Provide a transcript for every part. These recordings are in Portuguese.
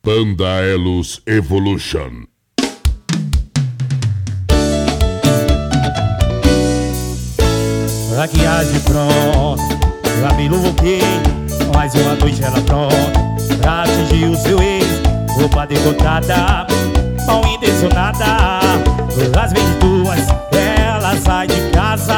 Panda Elos Evolution. Maquiagem pronta, cabelo ok, mais uma noite ela pronta pra atingir o seu ex. Roupa decotada, mal intencionada, às 22 ela sai de casa.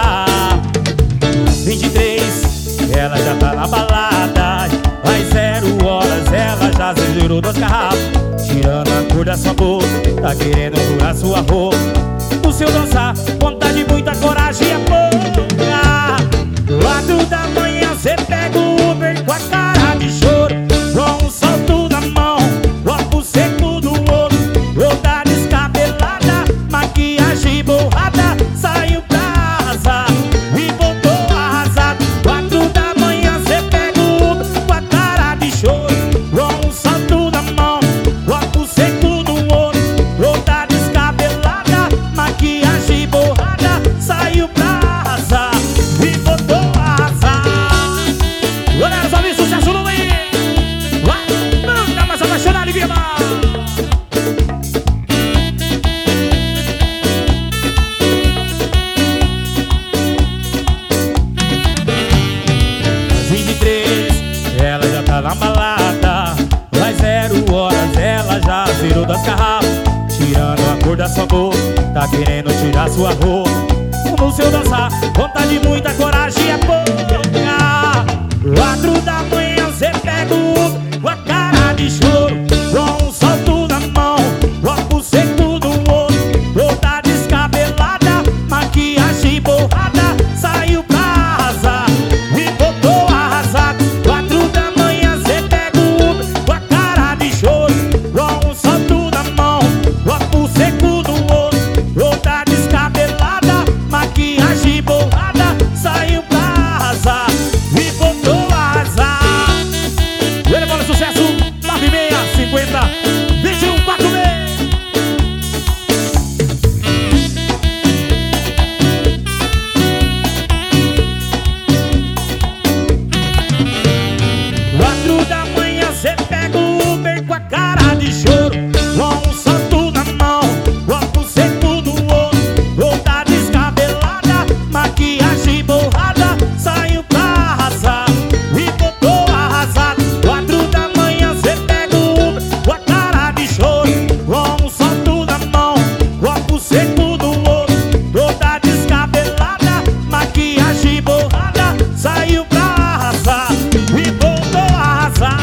23, ela já tá na balada, às 0 horas ela já zerou 2 garrafas. Tirando a cor da sua boca, tá querendo furar sua roupa. O seu dançar, vontade, muita coragem e pouca. 4 da manhã cê pega o Uber com a cara de choro, com um salto na mão, copo seco do outro, roupa descabelada, maquiagem borrada, saiu pra arrasar e voltou arrasado. 4 da manhã cê pega o Uber com a cara de choro, com um salto na mão, copo seco do outro, roupa descabelada, maquiagem borrada, saiu pra arrasar e voltou arrasar. Galera, só vem sucesso no meio. Vai, manda mais apaixonado e viva. Às 23, ela já tá na balada, às 0 horas ela já zerou 2 garrafas. Tirando a cor da sua boca, tá querendo tirar sua roupa. No seu dançar, vontade, muita coragem é pouca. 4 da manhã cê pega o Uber com a cara de choro, com um salto na mão, copo seco do outro, roupa descabelada, maquiagem borrada, saiu pra arrasar e voltou arrasado. 4 da manhã cê pega o Uber com a cara de choro, com um salto na mão, copo seco do outro, roupa descabelada, maquiagem borrada, saiu pra arrasar e voltou a arrasar. Ele fala sucesso, 9650 2146. Quatro da manhã cê pega o Uber com a cara de choro, com um salto na mão, copo seco do outro, roupa descabelada, maquiagem borrada, saiu pra arrasar e voltou arrasado. 4 da manhã cê pega o Uber com a cara de choro, com um salto na mão, copo seco do outro, roupa descabelada, maquiagem borrada, saiu pra arrasar e voltou arrasar.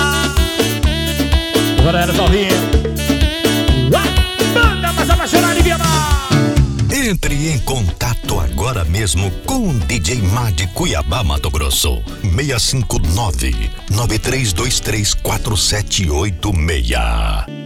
Galera, só vindo. Manda mais apaixonado e viva. Entre em contato agora mesmo com o DJ Mad Cuiabá, Mato Grosso. 659-9323-4786.